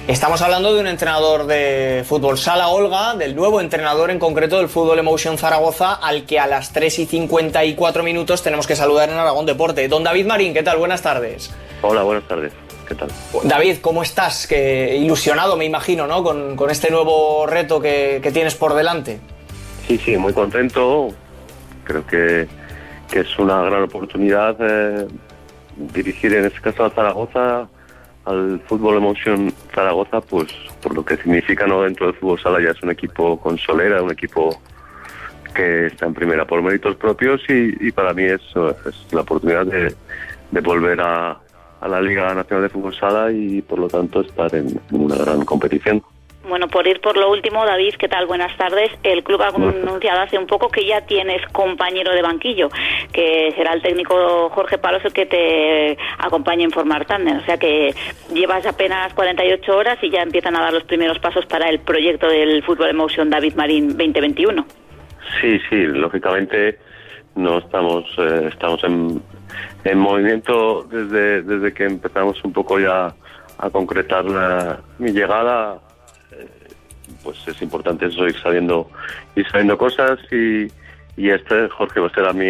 Estamos hablando de un entrenador de fútbol sala, Olga, del nuevo entrenador en concreto del Fútbol Emotion Zaragoza, al que a las 3:54 minutos tenemos que saludar en Aragón Deporte. Don David Marín, ¿qué tal? Buenas tardes. Hola, buenas tardes. ¿Qué tal? David, ¿cómo estás? Ilusionado, me imagino, ¿no? Con este nuevo reto que tienes por delante. Sí, muy contento. Creo que es una gran oportunidad dirigir en este caso a Zaragoza, al Fútbol Emotion Zaragoza, pues por lo que significa, ¿no? Dentro del fútbol sala ya es un equipo con solera, un equipo que está en primera por méritos propios y para mí es la oportunidad de volver a la Liga Nacional de Fútbol Sala y por lo tanto estar en una gran competición. Bueno, por ir por lo último, David, ¿qué tal? Buenas tardes. El club ha anunciado hace un poco que ya tienes compañero de banquillo, que será el técnico Jorge Palos el que te acompañe en formar tándem. O sea que llevas apenas 48 horas y ya empiezan a dar los primeros pasos para el proyecto del Fútbol Emotion David Marín 2021. Sí, lógicamente no estamos en movimiento desde que empezamos un poco ya a concretar mi llegada. Pues es importante eso, ir sabiendo cosas y Jorge va a ser a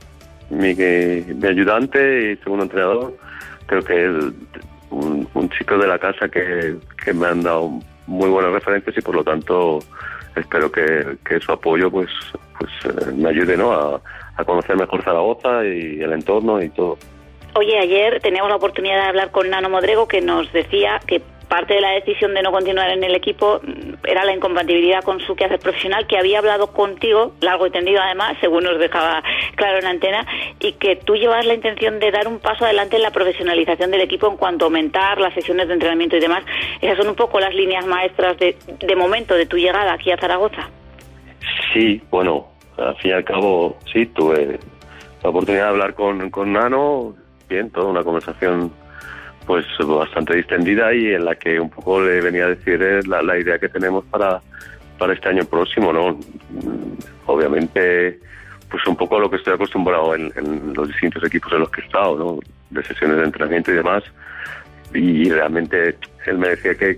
mi ayudante y segundo entrenador. Creo que un chico de la casa que me han dado muy buenas referencias y por lo tanto espero que su apoyo pues me ayude, ¿no? a conocer mejor Zaragoza y el entorno y todo. Oye, ayer teníamos la oportunidad de hablar con Nano Modrego, que nos decía que parte de la decisión de no continuar en el equipo era la incompatibilidad con su quehacer profesional, que había hablado contigo, largo y tendido además, según nos dejaba claro en antena, y que tú llevas la intención de dar un paso adelante en la profesionalización del equipo en cuanto a aumentar las sesiones de entrenamiento y demás. Esas son un poco las líneas maestras de momento de tu llegada aquí a Zaragoza. Sí, bueno, al fin y al cabo sí, tuve la oportunidad de hablar con Nano, bien, toda una conversación pues bastante distendida y en la que un poco le venía a decir la idea que tenemos para este año próximo, ¿no? Obviamente, pues un poco lo que estoy acostumbrado en los distintos equipos en los que he estado, ¿no? De sesiones de entrenamiento y demás. Y realmente él me decía que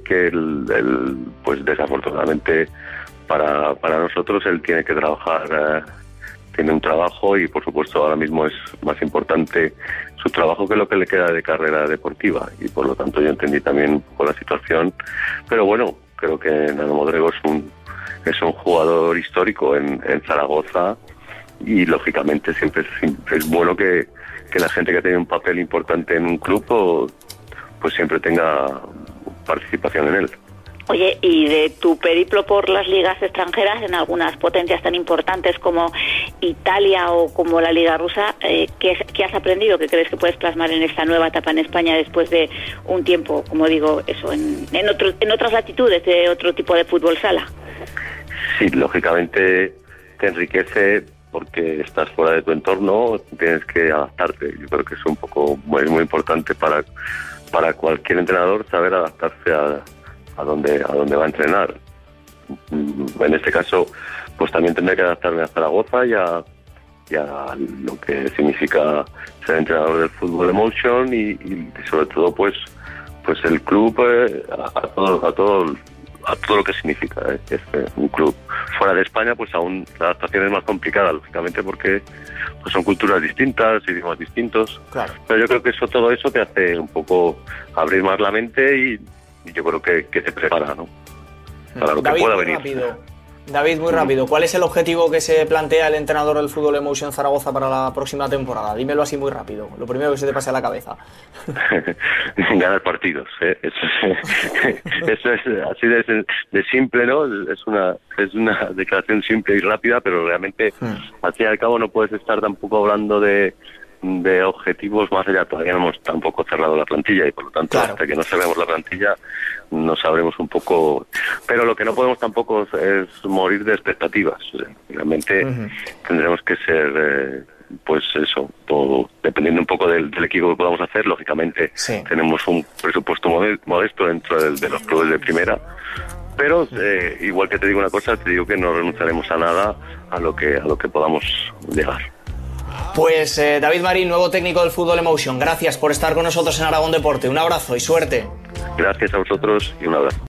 pues desafortunadamente para nosotros él tiene que trabajar, tiene un trabajo y por supuesto ahora mismo es más importante su trabajo que lo que le queda de carrera deportiva y por lo tanto yo entendí también un poco la situación, pero bueno, creo que Nano Modrego es un jugador histórico en Zaragoza y lógicamente siempre es bueno que la gente que tiene un papel importante en un club pues siempre tenga participación en él. Oye, y de tu periplo por las ligas extranjeras en algunas potencias tan importantes como Italia o como la Liga Rusa, ¿qué has aprendido? ¿Qué crees que puedes plasmar en esta nueva etapa en España después de un tiempo, como digo, eso, en otras latitudes de otro tipo de fútbol sala? Sí, lógicamente te enriquece porque estás fuera de tu entorno, tienes que adaptarte. Yo creo que es un poco muy importante para cualquier entrenador saber adaptarse a dónde va a entrenar. En este caso, pues también tendré que adaptarme a Zaragoza y a lo que significa ser entrenador del Fútbol Emotion y sobre todo pues el club a todo lo que significa es un club fuera de España. Pues aún la adaptación es más complicada, lógicamente, porque pues son culturas distintas, idiomas distintos. Claro. Pero yo creo que todo eso te hace un poco abrir más la mente y yo creo que te prepara, ¿no? Para lo que pueda venir. David, muy rápido. ¿Cuál es el objetivo que se plantea el entrenador del Fútbol Emotion Zaragoza para la próxima temporada? Dímelo así muy rápido. Lo primero que se te pase a la cabeza. Ganar partidos, ¿eh? Eso es así de simple, ¿no? Es una declaración simple y rápida, pero realmente al fin y al cabo no puedes estar tampoco hablando de objetivos más allá. Todavía no hemos tampoco cerrado la plantilla y por lo tanto hasta que no cerremos la plantilla no sabremos un poco, pero lo que no podemos tampoco es morir de expectativas. Realmente tendremos que ser pues eso, todo, dependiendo un poco del equipo que podamos hacer. Lógicamente tenemos un presupuesto modesto dentro de los clubes de primera, pero igual que te digo una cosa, te digo que no renunciaremos a nada a lo que podamos llegar. Pues David Marín, nuevo técnico del Fútbol Emotion, gracias por estar con nosotros en Aragón Deporte. Un abrazo y suerte. Gracias a vosotros y un abrazo.